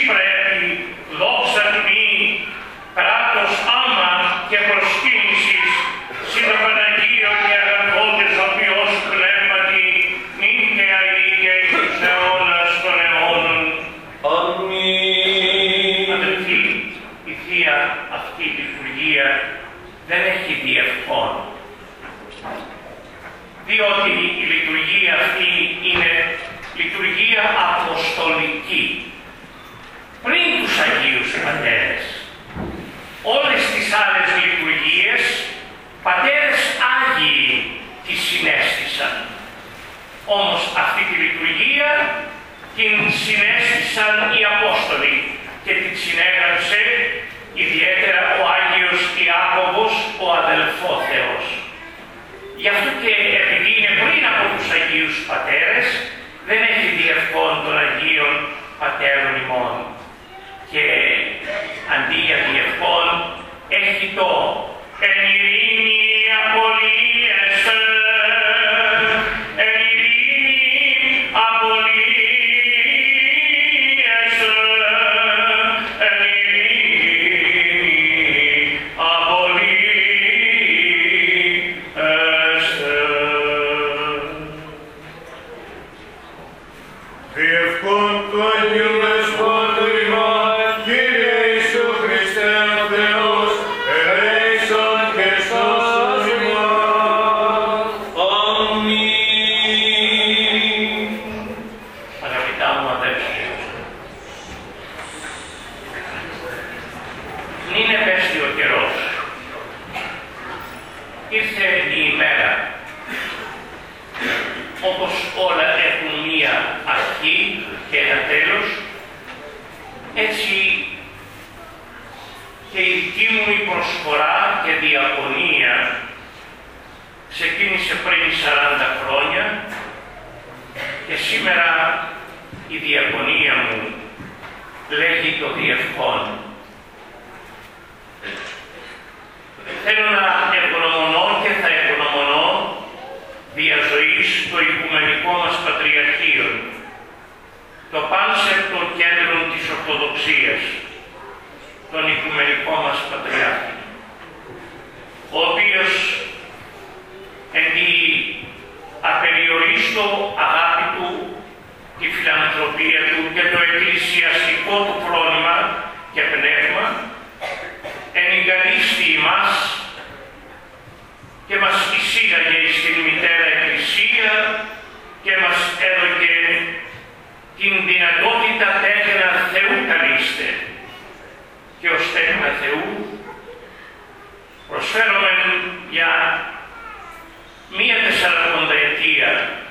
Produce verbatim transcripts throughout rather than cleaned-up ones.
πρέπει δόξα τιμή, κράτος άμα και προσκύνησης, συ το Παναγίο και αγαθότες οποίος πνεύματι, νύχια ή και εις τους αιώνας των αιώνων. Αμήν. Αδελφοί, η Θεία αυτή λειτουργία δεν έχει διευκόν, διότι η λειτουργία αυτή είναι λειτουργία αποστολική. Πριν τους Αγίους Πατέρες, όλες τις άλλες λειτουργίες, πατέρες Άγιοι τις συνέστησαν. Όμως αυτή τη λειτουργία την συνέστησαν οι Απόστολοι και την συνέγραψε ιδιαίτερα ο Άγιος Ιάκωβος, ο αδελφόθεος. Γι' αυτό και επειδή είναι πριν από τους Αγίους Πατέρες, δεν έχει διευκόν των Αγίων Πατέρων ημών. Και αντί για διευκόν έχει το «Εν ειρήνη απολύεσαι, εν ειρήνη απολύεσαι, εν ειρήνη απολύεσαι». Διευκόν του Αγίου Δεσπότου ημών, Κύριε Ιησού Χριστέ ο Θεός, ελέησον και σώσον ημών. Αμήν. Αγαπητά μου αδέλφια, νυν επέστη ο καιρός. Ήρθε η ημέρα, όπως όλα έχουν μία αρχή και ένα τέλος, έτσι και η δική μου η προσφορά και διακονία ξεκίνησε πριν σαράντα χρόνια και σήμερα η διακονία μου λέγει το διευκόν. Θέλω να ευγνωμονώ και θα ευγνωμονώ διαζωής το Οικουμενικό μας Πατριαρχείο, το πάνσεπτο κέντρο της Ορθοδοξίας, τον Οικουμενικό μας Πατριάρχη, ο οποίος εν τη απεριορίστο αγάπη του, τη φιλανθρωπία του και το εκκλησιαστικό του φρόνημα και πνεύμα ενηγκαλίστη ημάς και μας εισήγαγε στην Μητέρα Εκκλησία και μας έδωκε την δυνατότητα τέκνα Θεού καλείστε και ως τέκνα Θεού προσφέρομαι για μία τεσσαρακονταετία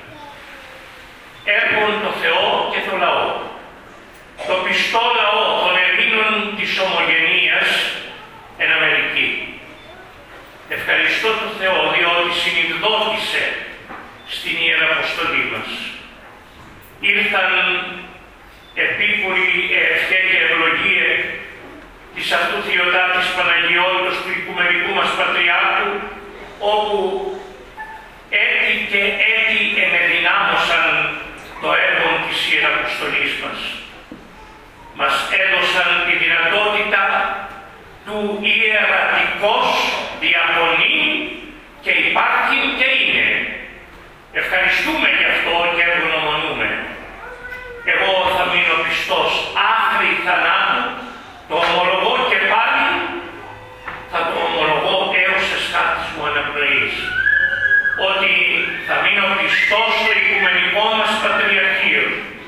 έργον το Θεό και το λαό, το πιστό λαό των Ελλήνων της ομογενείας εν Αμερική. Ευχαριστώ τον Θεό διότι συνειδητότησε στην Ιεραποστολή μας. Ήρθαν επίκουροι ευχέ και ευλογίε της αυτού Θεοτάτης Παναγιώτος του Οικουμενικού μας Πατριάρχου, όπου έτη και έτη ενεδυνάμωσαν το έργο της Ιεραποστολής μας. Μας έδωσαν τη δυνατότητα του ιερατικός διακονεί και υπάρχει και είναι. Ευχαριστούμε γι' αυτό και ευγνωμονούμε. Εγώ θα μείνω πιστός άχρη θανάτου, το ομολογώ και πάλι, θα το ομολογώ έως εσχάτης μου αναπνοής, ότι θα μείνω πιστός στο Οικουμενικό μας Πατριαρχείο.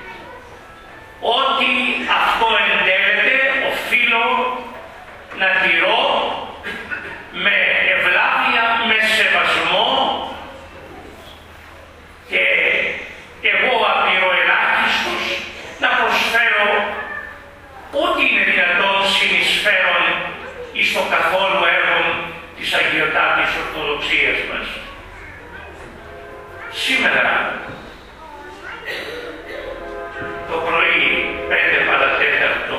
Ό,τι αυτό εντέλεται, οφείλω να τηρώ με ευλάβεια, με σεβασμό και εγώ απειροελάχιστος να προσφέρω ό,τι είναι δυνατόν συνεισφέρον εις το καθόλου έργο της Αγιωτάτης Ορθοδοξίας μας. Σήμερα το πρωί, πέντε παρατέταρτο,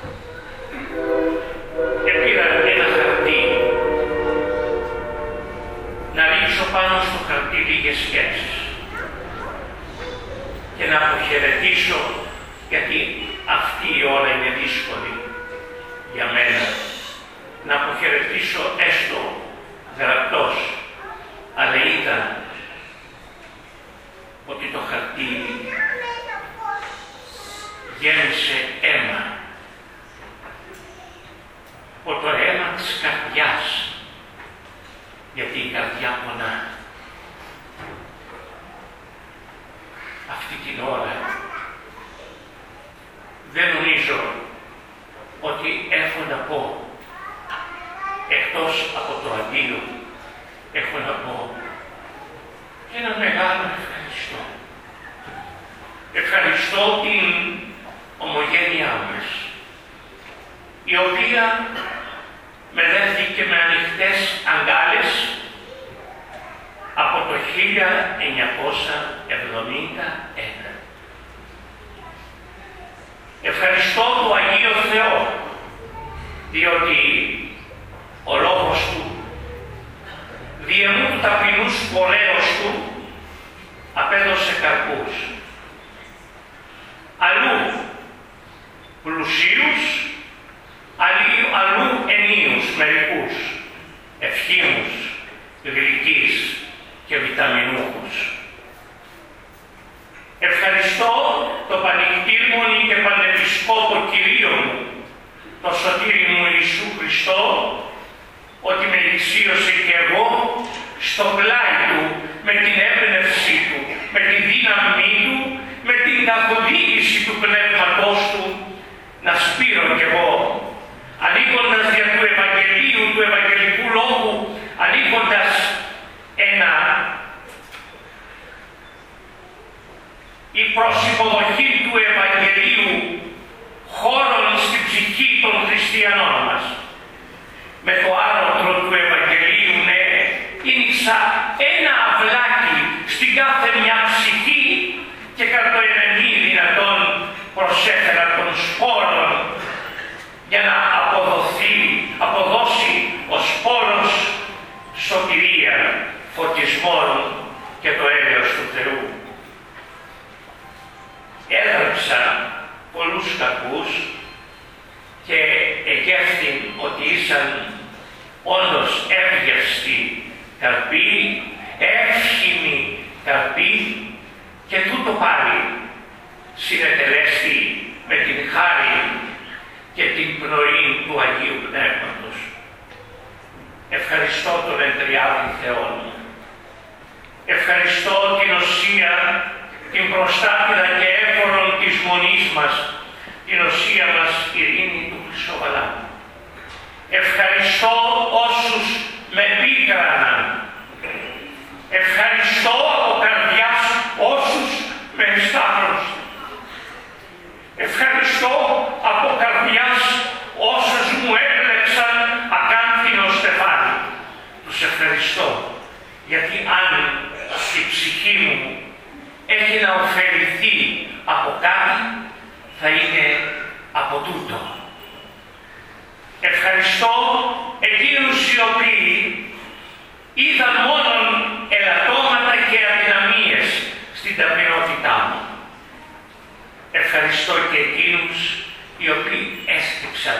πήρα ένα χαρτί να ρίξω πάνω στο χαρτί λίγες σκέψεις και να αποχαιρετήσω, γιατί αυτή αυτή η ώρα είναι δύσκολη για μένα, να αποχαιρετήσω έστω γραπτός, αλλά είδα ότι το χαρτί γέμισε αίμα, από το αίμα της καρδιάς, γιατί η καρδιά πονά. Αυτή την ώρα δεν νομίζω ότι έχω να πω, εκτός από το αντίο, έχω να πω και ένα μεγάλο ευχαριστώ. Ευχαριστώ την ομογένειά μας, η οποία με δέχτηκε με ανοιχτές αγκάλες από το χίλια εννιακόσια εβδομήντα ένα. Ευχαριστώ το Αγίο Θεό, διότι ο λόγος του, διεμού του ταπεινού σπορέως του, απέδωσε καρπούς. Αλλού πλουσίους, αλλού, αλλού ενίους μερικούς, ευχήμους, γλυκείς και βιταμινούχους. Ευχαριστώ το πανικτήρμονη και πανεπισκόπο Κυρίο μου, το σωτήρι μου Ιησού Χριστό, ότι με εξίωσε και εγώ στο πλάι του, με την έμπνευσή του, με τη δύναμή του, με την καθοδήγηση του Πνεύματός του, να σπείρω κι εγώ, ανήκοντας δια του Ευαγγελίου, του Ευαγγελικού Λόγου, ανήκοντας ένα η προσυποδοχή του Ευαγγελίου χώρων στην ψυχή των χριστιανών μας. Με το άρωτρο του Ευαγγελίου, ναι, είναι σαν ένα αυλάκι στην κάθε μια ψυχή και κατά το ενενή δυνατόν προσέφερα των σπόρων για να αποδοθεί, αποδώσει ο σπόρος σωτηρία, φωτισμών και το έλεος του Θεού. Έγραψα πολλούς κακούς και εγεύθυν ότι ήσαν όντως εύγευστοι καρποί, εύχημοι καρποί, και τούτο πάλι συνετελέστη με την χάρη και την πνοή του Αγίου Πνεύματος. Ευχαριστώ τον Εντριάδη Θεό μου. Ευχαριστώ την Οσία, την προστάτηδα και έφορον της μονής μας, την Οσία μας Ειρήνη του Χρυσοβαλάνου. Ευχαριστώ όσους με πίκραναν. Ευχαριστώ από καρδιάς όσους με εσταύρωσαν. Ευχαριστώ από καρδιάς όσους μου έκλεψαν ακάνθινο στεφάνι. Τους ευχαριστώ, γιατί αν η ψυχή μου έχει να ωφεληθεί από κάτι, θα είναι από τούτο. Ευχαριστώ εκείνους οι οποίοι είδαν μόνον ελαττώματα και αδυναμίες στην ταπεινότητά μου. Ευχαριστώ και εκείνους οι οποίοι έσκυψαν,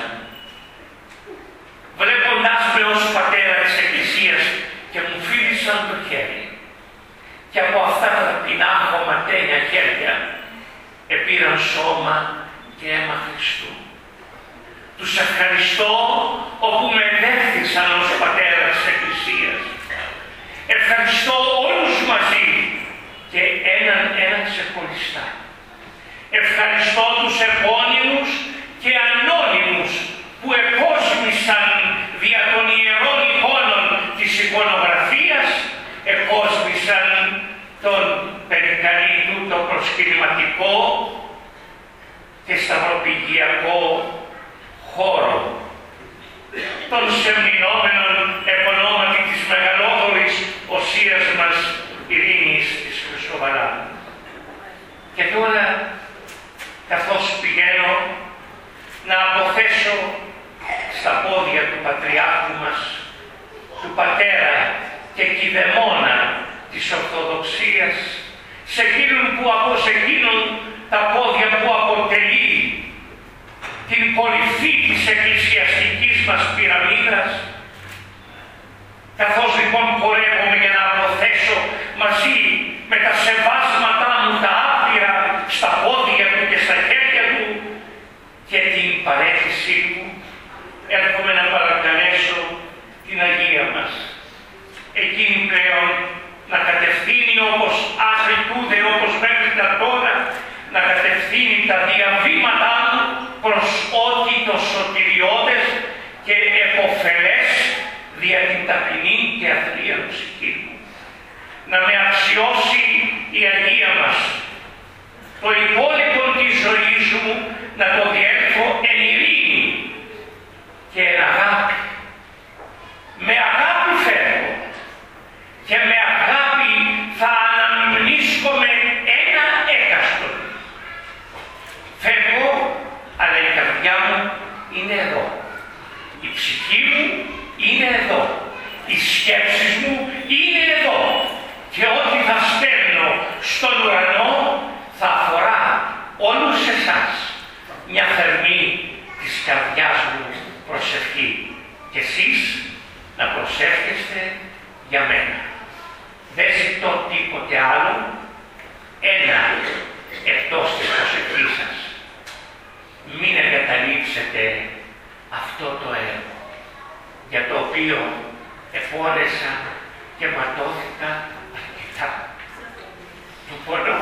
βλέποντάς με ως πατέρα της Εκκλησίας, και μου φίλησαν το χέρι. Και από αυτά τα ταπεινά χωματένια χέρια επήραν σώμα και αίμα Χριστού. Τους ευχαριστώ όπου με δέχθησαν ως πατέρα της Εκκλησίας. Ευχαριστώ όλους μαζί και έναν έναν ξεχωριστά. Ευχαριστώ τους επώνυμους και ανώνυμους που εκόσμησαν δια των ιερών εικόνων της εικονογραφίας, εκόσμησαν τον περικαλήτου, το προσκυνηματικό και σταυροπηγειακό χώρο των σεμνηνόμενων επωνόματι της μεγαλόχωρης Οσίας μας Ειρήνης της Χρυσοβαλάνου. Και τώρα, καθώς πηγαίνω να αποθέσω στα πόδια του Πατριάρχου μας, του πατέρα και κηδεμόνα της Ορθοδοξίας, σε εκείνον που από σε εκείνον τα πόδια που αποτελεί κορυφή της εκκλησιαστικής μας πυραμίδας. Καθώς λοιπόν πορεύομαι για να αποθέσω μαζί με τα σεβάσματά μου τα άπειρα στα πόδια του και στα χέρια του και την παρέθεσή του, έρχομαι να παρακαλέσω την Αγία μας, εκείνη πλέον να κατευθύνει όπως άχρη τούδε, όπως μέχρι τα τώρα, να κατευθύνει τα διαβήματά μου προς ό,τι το σωτηριώδες και εποφελές δια την ταπεινή και αθλία ψυχή μου. Να με αξιώσει η Αγία μας, το υπόλοιπο της ζωής μου να το διέλθω εν ειρήνη και εν αγάπη. Με αγάπη φεύγω και με αγάπη θα αναμνήσκομαι ένα έκαστον. Φεύγω, αλλά η καρδιά μου είναι εδώ. Η ψυχή μου είναι εδώ. Οι σκέψεις μου είναι εδώ. Και ό,τι θα στέλνω στον ουρανό θα αφορά όλους εσάς. Μια θερμή της καρδιάς μου προσευχή. Και εσείς να προσεύχεστε για μένα. Δεν ζητώ τίποτε άλλο, ένα εκτός της προσευχής σας. Μην εγκαταλείψετε αυτό το έργο, για το οποίο επώνεσα και ματώθηκα αρκετά. Του πονώ.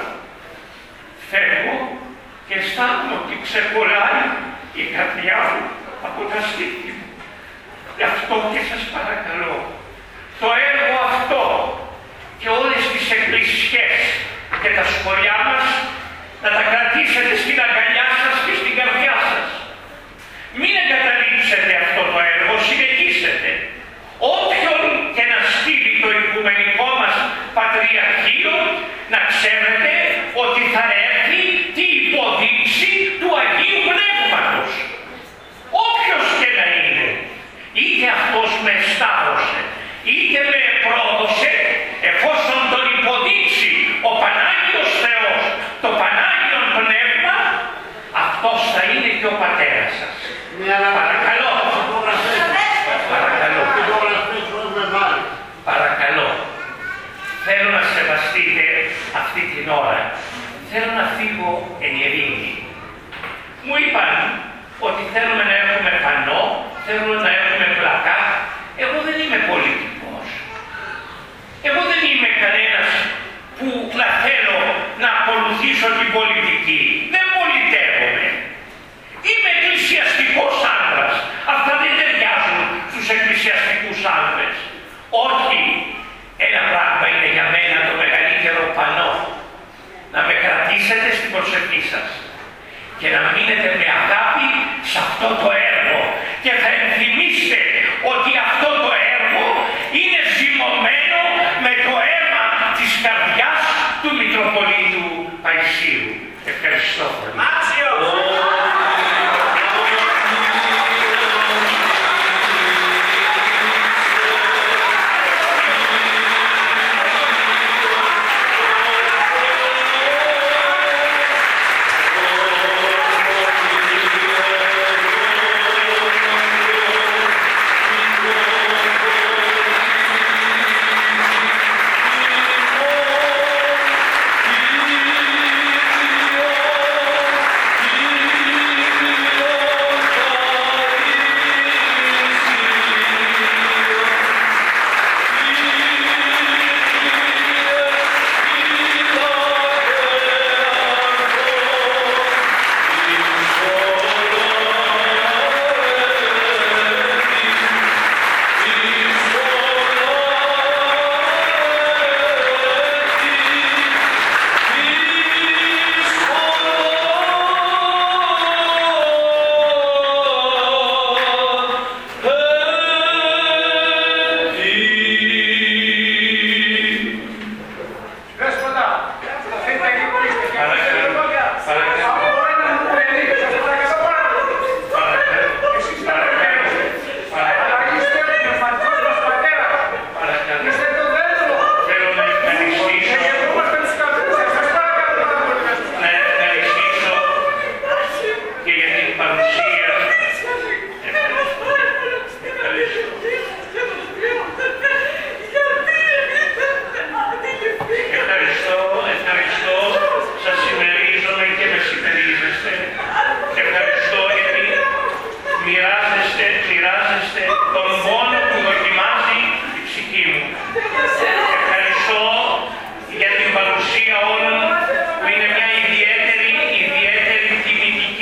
Φεύγω και αισθάνομαι ότι ξεκολλάει η καρδιά μου από τα στήθη μου. Γι' αυτό και σας παρακαλώ, το έργο αυτό και όλες τις εκκλησιές και τα σχολιά μας να τα κρατήσετε στην αγκαλιά σας και στην καρδιά σας. Μην εγκαταλείψετε αυτό το έργο, συνεχίσετε. Όποιον και να στείλει το οικουμενικό μας Πατριαρχείο, να ξέρετε ότι θα έρθει τη υποδείξη του Αγίου Πνεύματος. Όποιος και να είναι, είτε αυτός με σταύρωσε, είτε με πρόδωσε, εφόσον τον υποδείξει ο Πανάγιος Θεός, το Πανάγιον Πνεύμα, αυτός θα είναι και ο πατέρας σας. Παρακαλώ. Παρακαλώ. Παρακαλώ. Θέλω να σεβαστείτε αυτή την ώρα. Θέλω να φύγω εν ειρήνη. Μου είπαν ότι θέλουμε να έχουμε πανό, θέλουμε να έχουμε πλακά. Εγώ δεν είμαι πολιτικός. Εγώ δεν είμαι κανένας που να θέλω να ακολουθήσω την πολιτική. Δεν πολιτεύομαι. Είμαι εκκλησιαστικός άντρας. Αυτά δεν ταιριάζουν στους εκκλησιαστικούς άντρες. Όχι. Ένα πράγμα είναι για μένα το μεγαλύτερο πανό. Να με κρατήσετε στην προσευχή σας και να μείνετε με αγάπη σε αυτό το έργο και θα ενθυμίστε ότι αυτό το έργο είναι ζυμωμένο με το αίμα της καρδιάς του Μητροπολίτου Παϊσίου. Ευχαριστώ πολύ.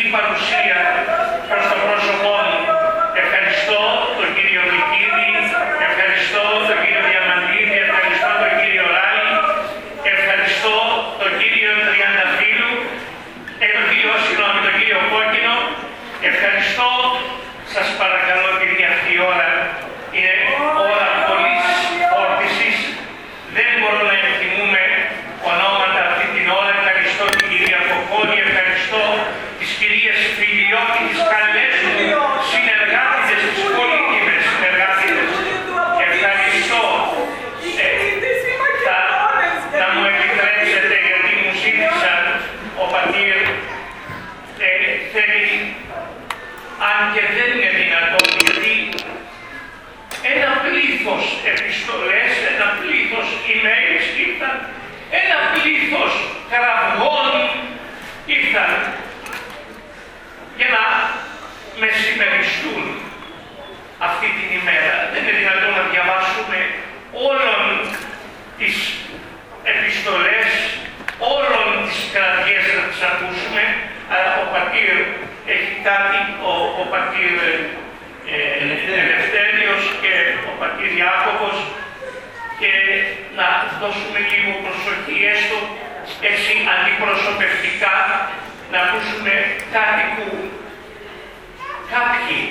παρουσία προς το πρόσωπό μου. Ευχαριστώ τον κύριο Λυκίδη, ευχαριστώ τον κύριο Διαμαντίδη, ευχαριστώ τον κύριο Ράλη, ευχαριστώ τον κύριο Τριανταφύλου, ε, τον κύριο, συγγνώμη, τον κύριο Κόκκινο, ευχαριστώ, σας παρακαλώ, επειδή αυτή η ώρα είναι ώρα πολλής όρτισης, δεν μπορώ να επιθυμούμε ονόματα αυτή την ώρα. Ευχαριστώ την κυρία Κοκκόνη, ευχαριστώ τις κυρίες Φιλιώτη, τις καλές μου συνεργάτες, τις πολύτιμες συνεργάτες. Ευχαριστώ. Ε, θα, να μου επιτρέψετε, γιατί μου ζήτησαν ο πατήρ, ε, θέλει, αν και δεν είναι δυνατόν, γιατί ένα πλήθος επιστολές, ένα πλήθος emails ήρθαν, ένα πλήθος κραυγών ήρθαν για να με συμμεριστούν αυτή την ημέρα. Δεν είναι δυνατόν να διαβάσουμε όλων τις επιστολές, όλων τις κραυγές να τις ακούσουμε, αλλά ο πατήρ έχει κάτι, ο, ο πατήρ ε, Ελευθέριος και ο πατήρ Ιάκωβος, και να δώσουμε λίγο προσοχή, έστω έτσι αντιπροσωπευτικά, να ακούσουμε κάτι που κάποιοι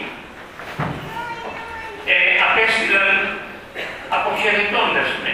ε, απέστειλαν αποχαιρετώντας με.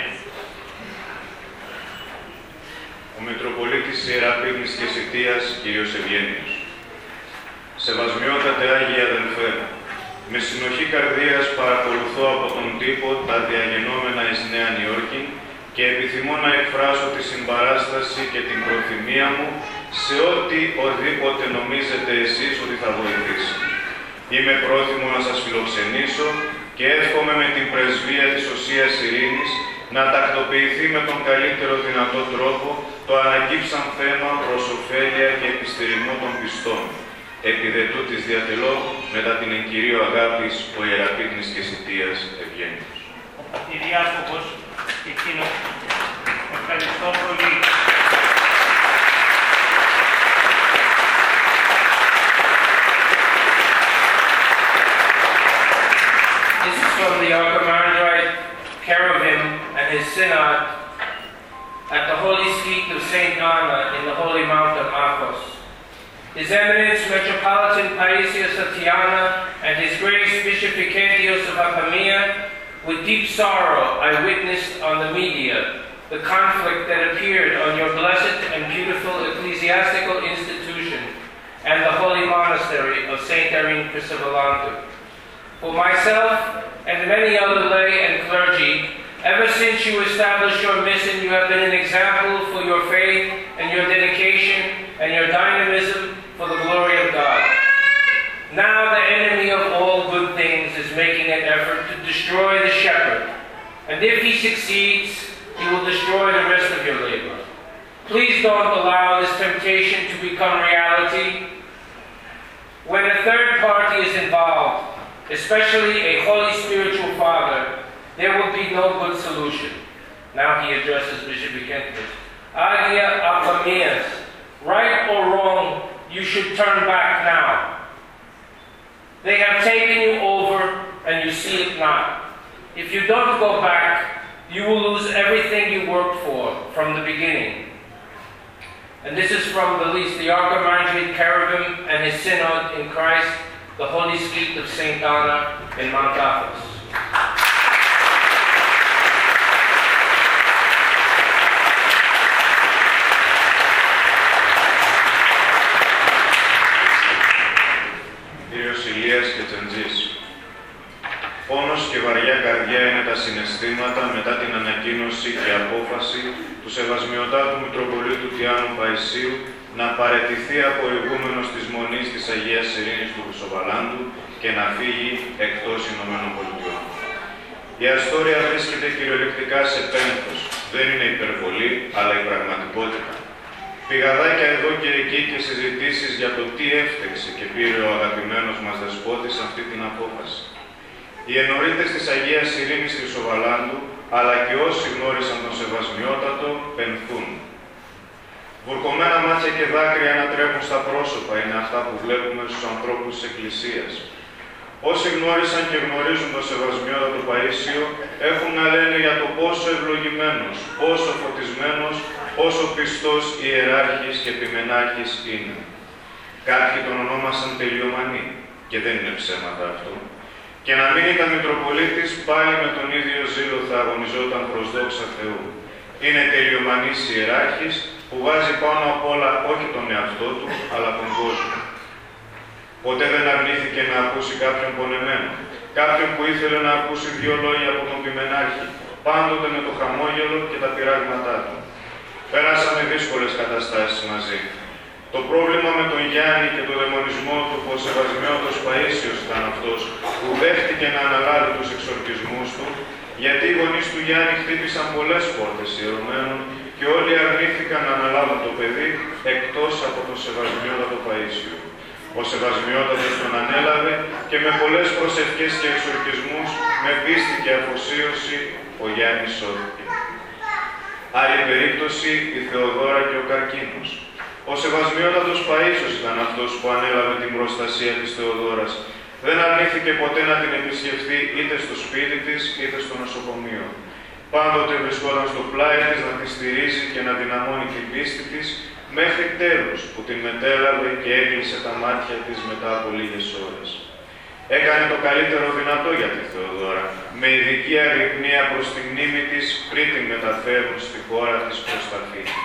Ο Μητροπολίτης Ιεραπήγμης και Σιτίας, κύριος Ευγένιος. Σεβασμιότατε Άγιοι αδελφέ, με συνοχή καρδίας παρακολουθώ από τον τύπο τα διαγενόμενα εις Νέα Νιόρκη και επιθυμώ να εκφράσω τη συμπαράσταση και την προθυμία μου σε ό,τι οδήποτε νομίζετε εσείς ότι θα βοηθήσει. Είμαι πρόθυμο να σας φιλοξενήσω και εύχομαι με την πρεσβεία της Οσίας Ειρήνης να τακτοποιηθεί με τον καλύτερο δυνατό τρόπο το ανακύψαν θέμα προς ωφέλεια και επιστερισμό των πιστών. Επιδετού της διατελώ μετά την εγκυρίου αγάπης ο Ιεραπήγμης και Σιτίας Ευγένιος. Ο πατηριάρχος εκείνος, ευχαριστώ πολύ. This is from the Archimandrite Cherubim and his synod at the holy seat of Saint Anna in the holy mount of Athos. His Eminence Metropolitan Paisios of Tiana and His Grace Bishop Vicentios of Apamea, with deep sorrow I witnessed on the media the conflict that appeared on your blessed and beautiful ecclesiastical institution and the holy monastery of Saint Irene Crisavolantu. For myself and many other lay and clergy, ever since you established your mission, you have been an example for your faith and your dedication and your dynamism for the glory of God. Now the enemy of all good things is making an effort to destroy the shepherd, and if he succeeds, he will destroy the rest of your labor. Please don't allow this temptation to become reality. When a third party is involved, especially a holy spiritual father, there will be no good solution. Now he addresses Bishop Vicentius. Agia Apamias, right or wrong, you should turn back now. They have taken you over and you see it not. If you don't go back, you will lose everything you worked for from the beginning. And this is from the least, the Archimandrite Cherubim and his synod in Christ, the holy seat of Saint Anna in Mount Athos. Κύριος Ηλίας και Τσεντζής. Πόνος και βαριά καρδιά είναι τα συναισθήματα μετά την ανακοίνωση και απόφαση του Σεβασμιωτάτου Μητροπολίτου Τιάνου Παϊσίου να παραιτηθεί από ηγούμενος της Μονής της Αγίας Ειρήνης του Χρυσοβαλάντου και να φύγει εκτός Ηνωμένων Πολιτειών. Η αστόρια βρίσκεται κυριολεκτικά σε πένθος. Δεν είναι υπερβολή, αλλά η πραγματικότητα. Πηγαδάκια εδώ και εκεί και συζητήσεις για το τι έφτεξε και πήρε ο αγαπημένος μας δεσπότης αυτή την απόφαση. Οι ενορίτες της Αγίας Ειρήνης Χρυσοβαλάντου, αλλά και όσοι γνώρισαν τον Σεβασμιότατο, πενθούν. Βουρκωμένα μάτια και δάκρυα να τρέχουν στα πρόσωπα είναι αυτά που βλέπουμε στους ανθρώπους της Εκκλησίας. Όσοι γνώρισαν και γνωρίζουν τον Σεβασμιότατο Παΐσιο έχουν να λένε για το πόσο ευλογημένος, πόσο φωτισμένος, πόσο πιστός ιεράρχης και επιμενάρχης είναι. Κάποιοι τον ονόμασαν τελειομανή, και δεν είναι ψέματα αυτό. Και να μην ήταν Μητροπολίτης, πάλι με τον ίδιο ζήλο θα αγωνιζόταν προς δόξα Θεού. Είναι τελειομανής ιεράρχης που βάζει πάνω απ' όλα όχι τον εαυτό του, αλλά τον κόσμο. Ποτέ δεν αρνήθηκε να ακούσει κάποιον πονεμένο, κάποιον που ήθελε να ακούσει δύο λόγια από τον ποιμενάρχη, πάντοτε με το χαμόγελο και τα πειράγματά του. Πέρασαμε δύσκολες καταστάσεις μαζί. Το πρόβλημα με τον Γιάννη και τον δαιμονισμό του, που ο Σεβασμιότατος Παΐσιος ήταν αυτός που δέχτηκε να αναλάβει τους εξορκισμούς του, γιατί οι γονείς του Γιάννη χτύπησαν πολλές πόρτες ιερωμένων και όλοι αρνήθηκαν να αναλάβουν το παιδί εκτός από τον Σεβασμιότατο Παΐσιο. Ο Σεβασμιότατος τον ανέλαβε και με πολλές προσευχές και εξορκισμούς, με πίστη και αφοσίωση, ο Γιάννης σώθηκε. Άλλη περίπτωση, η Θεοδόρα και ο καρκίνος. Ο Σεβασμιότατος Παΐσιος ήταν αυτός που ανέλαβε την προστασία της Θεοδόρας. Δεν αρνήθηκε ποτέ να την επισκεφθεί είτε στο σπίτι της, είτε στο νοσοκομείο. Πάντοτε βρισκόταν στο πλάι της να τη στηρίζει και να δυναμώνει την πίστη της, μέχρι τέλους που την μετέλαβε και έκλεισε τα μάτια της μετά από λίγες ώρες. Έκανε το καλύτερο δυνατό για τη Θεοδόρα, με ειδική αγρυπνία προς τη μνήμη της πριν την μεταφέρουν στη χώρα της προς τα φύλλα.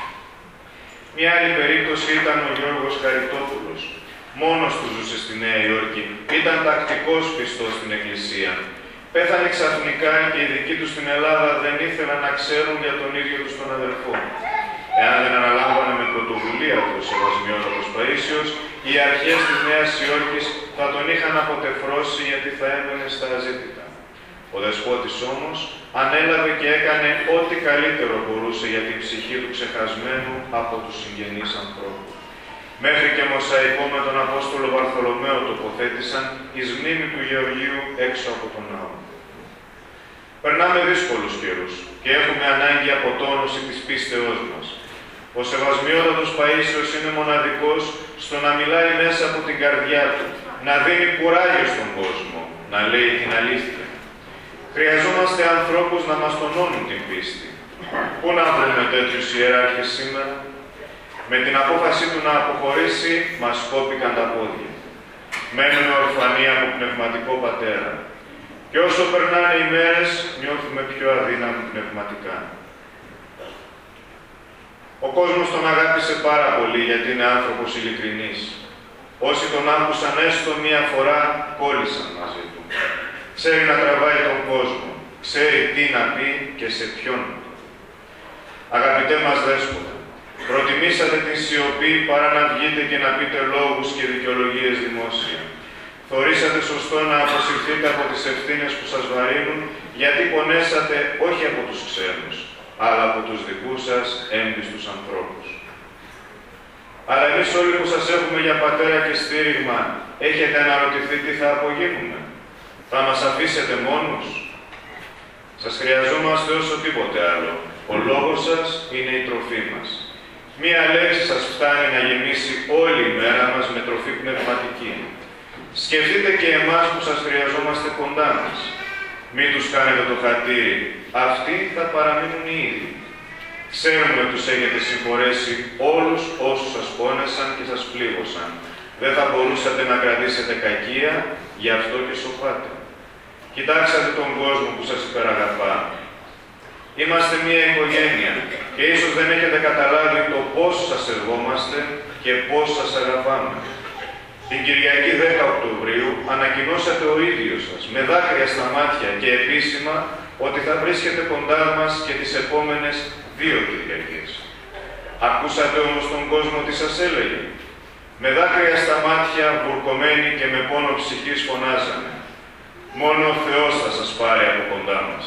Μια άλλη περίπτωση ήταν ο Γιώργος Χαριτόπουλος. Μόνος του ζούσε στη Νέα Υόρκη, ήταν τακτικός πιστός στην Εκκλησία. Πέθανε ξαφνικά και οι δικοί του στην Ελλάδα δεν ήθελαν να ξέρουν για τον ίδιο τους τον αδελφό. Εάν δεν αναλάμβανε με πρωτοβουλία του ο Σεβασμιότατος Παΐσιος, οι αρχές της Νέας Υόρκης θα τον είχαν αποτεφρώσει γιατί θα έμενε στα αζήτητα. Ο δεσπότης όμως ανέλαβε και έκανε ό,τι καλύτερο μπορούσε για την ψυχή του ξεχασμένου από τους συγγενείς ανθρώπους. Μέχρι και μοσαϊκό με τον Απόστολο Βαρθολομαίο τοποθέτησαν εις μνήμη του Γεωργίου έξω από τον ναό. Περνάμε δύσκολους καιρούς και έχουμε ανάγκη αποτόνωση της πίστεώς μας. Ο Σεβασμιότατος Παΐσιος είναι μοναδικός στο να μιλάει μέσα από την καρδιά του, να δίνει κουράγιο στον κόσμο, να λέει την αλήθεια. Χρειαζόμαστε ανθρώπους να μας τονώνουν την πίστη. Πού να βρούμε τέτοιους ιεράρχες σήμερα? Με την απόφαση του να αποχωρήσει, μας κόπηκαν τα πόδια. Μένουμε ορφανοί από πνευματικό πατέρα. Και όσο περνάνε οι μέρες, νιώθουμε πιο αδύναμοι πνευματικά. Ο κόσμος τον αγάπησε πάρα πολύ γιατί είναι άνθρωπος ειλικρινής. Όσοι τον άκουσαν έστω μία φορά, κόλλησαν μαζί του. Ξέρει να τραβάει τον κόσμο, ξέρει τι να πει και σε ποιον. Αγαπητέ μας δέσποτα, προτιμήσατε την σιωπή παρά να βγείτε και να πείτε λόγους και δικαιολογίες δημόσια. Θωρήσατε σωστό να αποσυρθείτε από τις ευθύνες που σας βαρύνουν, γιατί πονέσατε όχι από τους ξένους, αλλά από τους δικούς σας έμπιστους ανθρώπους. Αλλά εμείς όλοι που σας έχουμε για πατέρα και στήριγμα, έχετε αναρωτηθεί τι θα απογίνουμε? Θα μας αφήσετε μόνους? Σας χρειαζόμαστε όσο τίποτε άλλο. Ο λόγος σας είναι η τροφή μας. Μία λέξη σας φτάνει να γεμίσει όλη η μέρα μας με τροφή πνευματική. Σκεφτείτε και εμάς που σας χρειαζόμαστε κοντά μας. Μην τους κάνετε το χατήρι. Αυτοί θα παραμείνουν οι ίδιοι. Ξέρουμε τους έχετε συγχωρέσει όλους όσους σας πόνεσαν και σας πλήγωσαν. Δεν θα μπορούσατε να κρατήσετε κακία, γι' αυτό και σωπάτε. Κοιτάξατε τον κόσμο που σας υπεραγαπά. Είμαστε μία οικογένεια και ίσως δεν έχετε καταλάβει το πώς σας σεβόμαστε και πώς σας αγαπάμε. Την Κυριακή δέκα Οκτωβρίου ανακοινώσατε ο ίδιος σας, με δάκρυα στα μάτια και επίσημα, ότι θα βρίσκετε κοντά μας και τις επόμενες δύο Κυριακές. Ακούσατε όμως τον κόσμο τι σας έλεγε? Με δάκρυα στα μάτια, βουρκωμένοι και με πόνο ψυχής φωνάζανε. Μόνο ο Θεός θα σας πάρει από κοντά μας.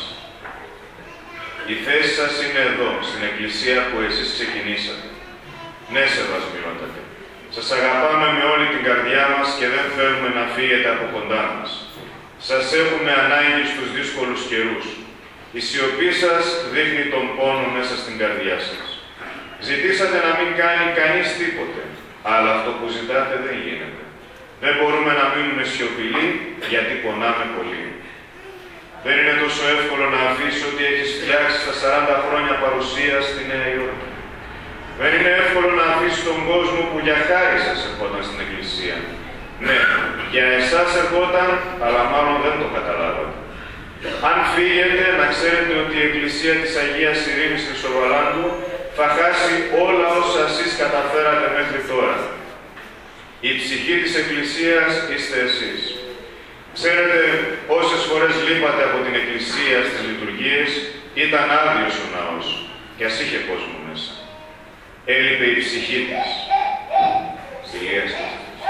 Η θέση σας είναι εδώ, στην Εκκλησία που εσείς ξεκινήσατε. Ναι, Σεβασμιότατε. Σας αγαπάμε με όλη την καρδιά μας και δεν θέλουμε να φύγετε από κοντά μας. Σας έχουμε ανάγκη στους δύσκολους καιρούς. Η σιωπή σας δείχνει τον πόνο μέσα στην καρδιά σας. Ζητήσατε να μην κάνει κανείς τίποτε, αλλά αυτό που ζητάτε δεν γίνεται. Δεν μπορούμε να μείνουμε σιωπηλοί, γιατί πονάμε πολύ. Δεν είναι τόσο εύκολο να αφήσεις ό,τι έχεις φτιάξει στα σαράντα χρόνια παρουσία στη Νέα Υόρκη. Δεν είναι εύκολο να αφήσεις τον κόσμο που για χάρη σας ερχόταν στην Εκκλησία. Ναι, για εσάς ερχόταν, αλλά μάλλον δεν το καταλάβατε. Αν φύγετε, να ξέρετε ότι η Εκκλησία της Αγίας Ειρήνης Χρυσοβαλάντου θα χάσει όλα όσα εσείς καταφέρατε μέχρι τώρα. Η ψυχή της Εκκλησίας είστε εσείς. Ξέρετε πόσες φορές λείπατε από την Εκκλησία στις λειτουργίες, ήταν άδειος ο ναός και ας είχε κόσμο μέσα. Έλειπε η ψυχή της. Ηλίαστη.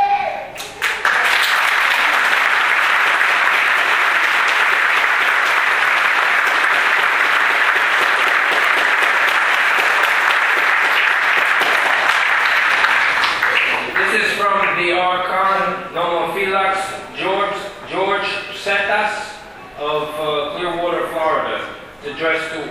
This is from the Archon Nomophylax George George Setas of uh, Clearwater, Florida, addressed to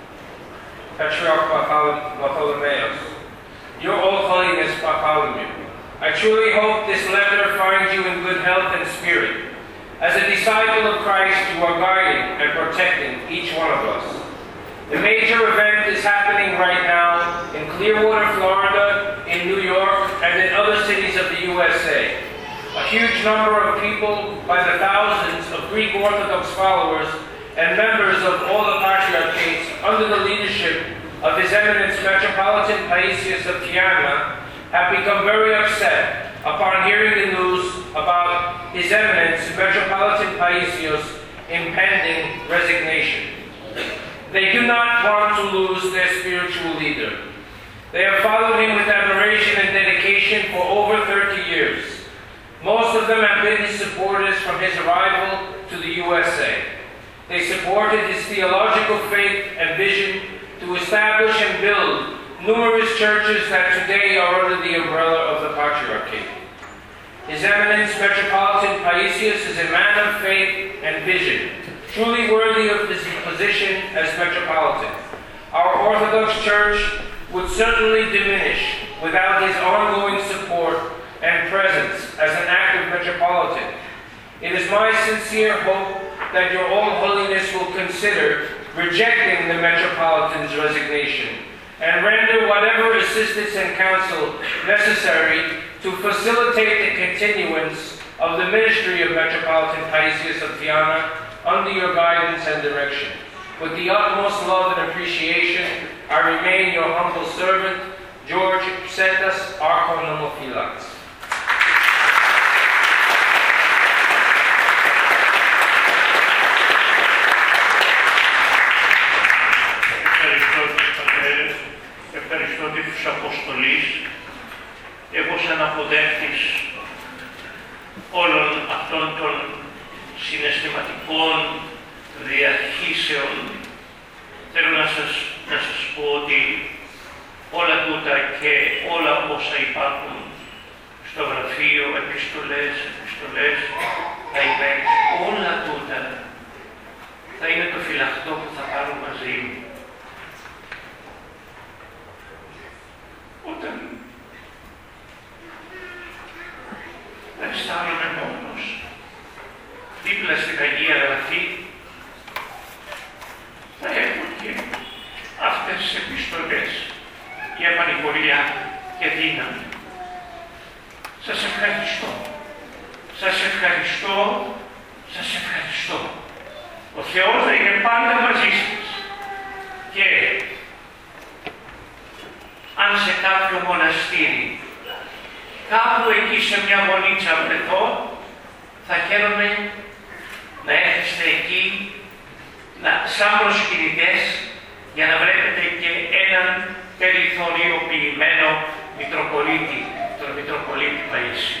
Patriarch Bartholomeus. Your All Holiness Bartholomew, I truly hope this letter finds you in good health and spirit. As a disciple of Christ, you are guiding and protecting each one of us. The major event is happening right now in Clearwater, Florida, in New York, and in other cities of the U S A. A huge number of people, by the thousands of Greek Orthodox followers and members of all the patriarchates under the leadership of His Eminence Metropolitan Paisius of Tiana, have become very upset upon hearing the news about His Eminence Metropolitan Paisius' impending resignation. They do not want to lose their spiritual leader. They have followed him with admiration and dedication for over thirty years. Most of them have been his supporters from his arrival to the U S A. They supported his theological faith and vision to establish and build numerous churches that today are under the umbrella of the Patriarchate. His Eminence Metropolitan Paisius is a man of faith and vision, truly worthy of his position as Metropolitan. Our Orthodox Church would certainly diminish without his ongoing support and presence as an active Metropolitan. It is my sincere hope that your All Holiness will consider rejecting the Metropolitan's resignation and render whatever assistance and counsel necessary to facilitate the continuance of the ministry of Metropolitan Paisius of Tiana under your guidance and direction. With the utmost love and appreciation, I remain your humble servant, George Setas, Archon Nomophylax. Ευχαριστώ και τους Αποστολείς. Εγώ σαν αποδέχτης όλων αυτών των συναισθηματικών διαχύσεων θέλω να σας, να σας πω ότι όλα τούτα και όλα όσα υπάρχουν στο γραφείο, επιστολές, επιστολές, τα email, όλα τούτα θα είναι το φυλαχτό που θα πάρω μαζί μου. Όταν αισθάνομαι μόνος, δίπλα στην Αγία Γραφή, θα έχω και αυτές τις επιστολές για πανηγοριά και δύναμη. Σας ευχαριστώ. Σας ευχαριστώ. Σας ευχαριστώ. Ο Θεός θα είναι πάντα μαζί σας. Και αν σε κάποιο μοναστήρι, κάπου εκεί σε μια μονίτσα βρεθώ, θα χαίρομαι να έρθετε εκεί να, σαν προσκυνητές για να βλέπετε και έναν περιθωριοποιημένο Μητροπολίτη, τον Μητροπολίτη Παΐσιο.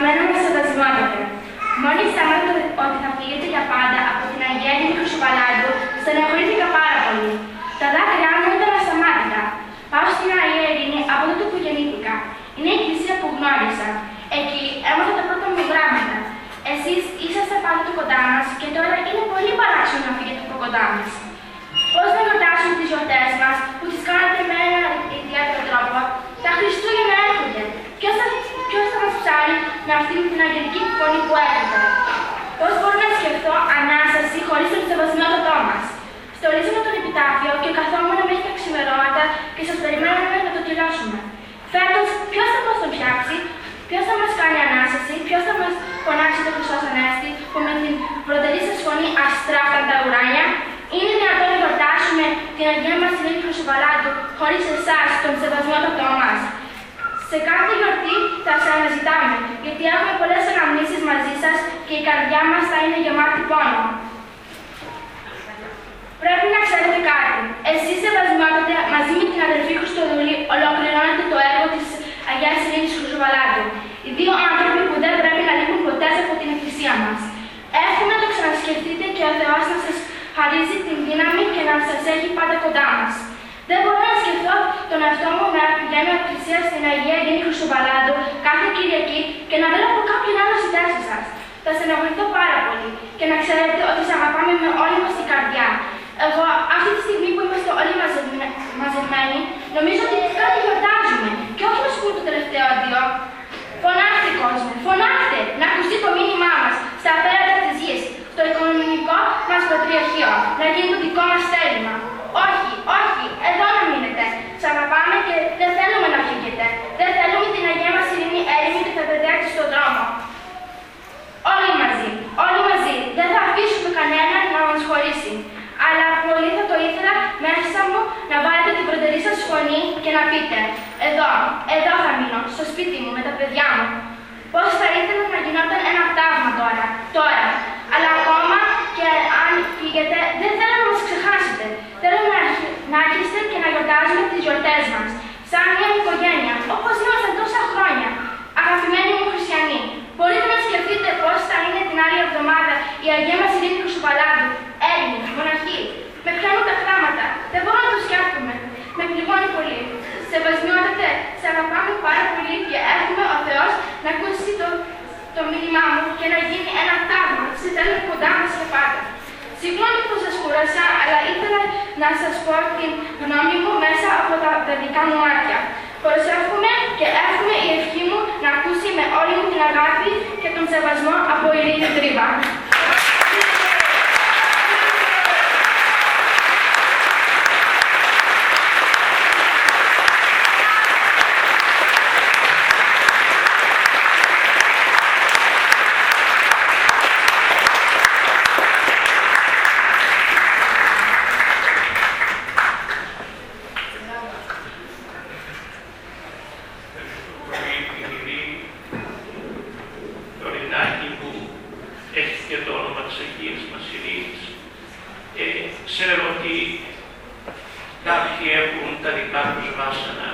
Αγαπημένα μας σεβασμιότατε, μόλις έμαθα ότι θα φύγετε για πάντα από την Αγία Ειρήνη Χρυσοβαλάντου, στεναχωρήθηκα πάρα πολύ. Τα δάκρυά μου ήταν ασταμάτητα. Πάω στην Αγία Ειρήνη από τότε που γεννήθηκα. Είναι η εκκλησία που γνώρισα. Εκεί έμαθα τα πρώτα μου γράμματα. Εσείς είσαστε πάντοτε κοντά μας και τώρα είναι πολύ παράξενο να φύγετε από κοντά μας. Πώς να γιορτάσουμε τις γιορτές μας που τις κάνετε με έναν ιδιαίτερο τρόπο? Τα Χριστούγεννα έρχονται. Ποιος θα, ποιος θα μας ψάρει να αυτή την αγγελική φωνή που έρχεται? Πώς μπορώ να σκεφτώ Ανάσταση χωρίς τον σεβασμιότατό μας? Στολίζαμε τον επιτάφιο και καθόμουν μέχρι τα ξημερώματα και σας περιμέναμε να το τελειώσουμε. Φέτος, ποιος θα μας τον φτιάξει? Ποιος θα μας κάνει Ανάσταση? Ποιος θα μας φωνάξει το Χριστός Ανέστη που με την βροντερή σας φωνή αστράφταν τα ουράνια? Είναι δυνατόν να γιορτάσουμε την Αγία μας Ειρήνη Χρυσοβαλάντου χωρίς εσάς, τον σεβασμιότατό μας? Σε κάθε γιορτή θα σας αναζητάμε, γιατί έχουμε πολλές αναμνήσεις μαζί σας και η καρδιά μας θα είναι γεμάτη πόνο. Πρέπει να ξέρετε κάτι. Εσείς, σεβασμιότατε, μαζί με την αδελφή Χριστοδουλή, ολοκληρώνετε το έργο της Αγίας Ειρήνης Χρυσοβαλάντου. Οι δύο άνθρωποι που δεν πρέπει να λείπουν ποτέ από την εκκλησία μας. Εύχομαι να το ξανασκεφτείτε και ο Θεός να σας χαρίζει την δύναμη και να σας έχει πάντα κοντά μας. Δεν μπορώ να σκεφτώ τον εαυτό μου να πηγαίνω εκκλησία στην Αγία Ειρήνη Χρυσοβαλάντου κάθε Κυριακή και να βλέπω κάποιον άλλο στη θέση σας. Θα στεναχωρηθώ πάρα πολύ και να ξέρετε ότι σας αγαπάμε με όλη μας την καρδιά. Εγώ, αυτή τη στιγμή που είμαστε όλοι μαζεμένοι, νομίζω ότι κάτι γιορτάζουμε και όχι να σου πούμε το τελευταίο αντίο. Φωνάχτε, κόσμο, φωνάχτε να ακουστεί το μήνυμά μας στα πέρατα της γης, στο οικονομικό μας πατριαρχείο, να γίνει το δικό μας θέλημα. Όχι, όχι, εδώ να μείνετε. Σας αγαπάμε και δεν θέλουμε να φύγετε. Δεν θέλουμε την Αγία μας Ειρήνη έρημη και θα παιδεύσει στον δρόμο. Όλοι μαζί, όλοι μαζί, δεν θα αφήσουμε κανέναν να μας χωρίσει. Αλλά πολύ θα το ήθελα μέσα μου να βάλετε την βροντερή σας φωνή και να πείτε εδώ, εδώ θα μείνω, στο σπίτι μου, με τα παιδιά μου. Πώς θα ήθελα να γινόταν ένα τάγμα τώρα, τώρα. Αλλά ακόμα και αν φύγετε, δεν θέλω να μας ξεχάσετε. Θέλω να, να άρχιστε και να γιορτάζουμε τις γιορτές μας. Σαν μια οικογένεια, όπως ήμασταν τόσα χρόνια. Αγαπημένοι μου χριστιανοί, μπορείτε να σκεφτείτε πώς θα είναι την άλλη εβδομάδα η Αγία μας Ειρήνη Χρυσοβαλάντου. Έλληνοι, μοναχοί, με πιάνουν τα χράματα. Δεν μπορώ να το σκέφτομαι. Με πληγώνει πολύ. Σεβασμιότατε, σε αγαπάμε πάρα πολύ και εύχομαι ο Θεός να ακούσει το, το μήνυμά μου και να γίνει ένα τάγμα. Σε θέλω κοντά μας και πάντα. Συγγνώμη που σας κούρασα, αλλά ήθελα να σας πω την γνώμη μου μέσα από τα παιδικά μου μάτια. Προσεύχομαι και εύχομαι η ευχή μου να ακούσει με όλη μου την αγάπη και τον σεβασμό από Ειρήνη Τρίβα. Ξέρω ότι κάποιοι έχουν τα δικά τους βάσανα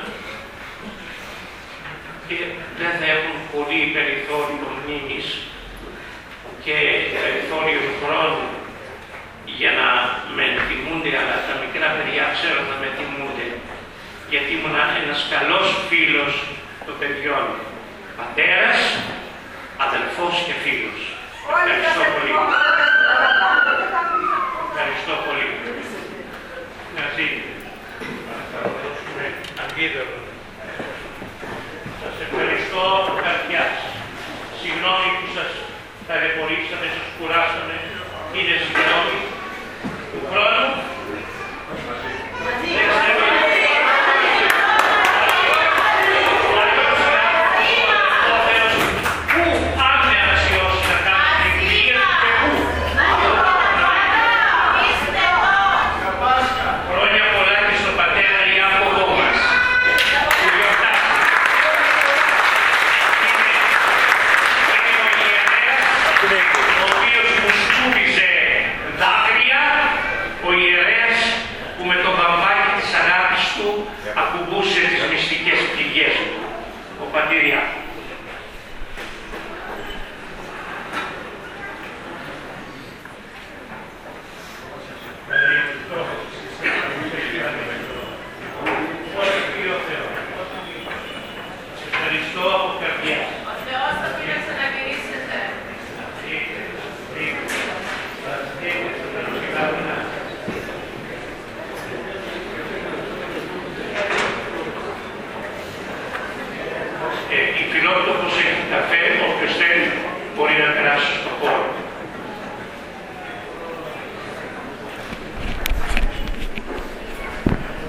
και δεν θα έχουν πολύ περιθώριο μνήμης και περιθώριο χρόνου για να με θυμούνται, αλλά τα μικρά παιδιά ξέρω θα με θυμούνται, γιατί ήμουν ένας καλός φίλος των παιδιών, πατέρας, αδελφός και φίλος. Ευχαριστώ πολύ. Ευχαριστώ πολύ. Merci. Θα δώσουμε αντίδωρο. Σας ευχαριστώ καρδιάς. Συγγνώμη που σας ταλαιπωρήσαμε, σας κουράσαμε. Είναι συγγνώμη του χρόνου.